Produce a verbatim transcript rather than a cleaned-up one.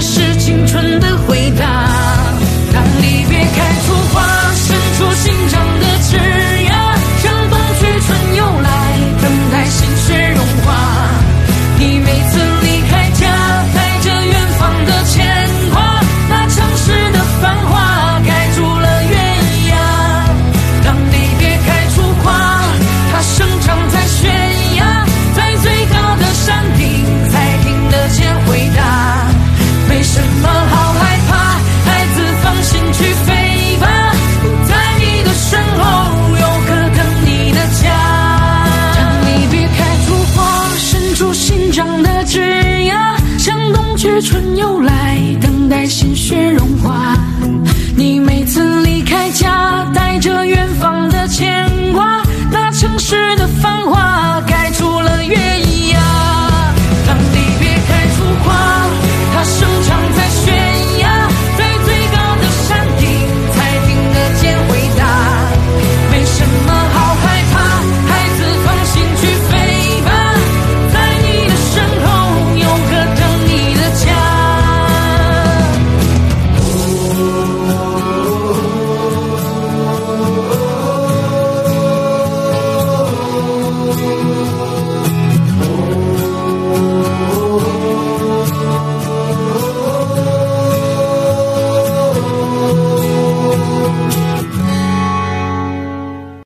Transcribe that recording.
是青春的回答。当离别开出花，伸出心肠的枝桠，向冬去春又来，等待心血融化。你每次离开家，带着远方的牵挂，那城市的繁华盖住了原野。当离别开出花，它生长在悬崖，在最高的山顶才听得见回答。没什么好害怕，孩子放心去飞吧，在你的身后有个等你的家。当离别开出花，伸出心肠的枝桠，向冬去春又来，等待心血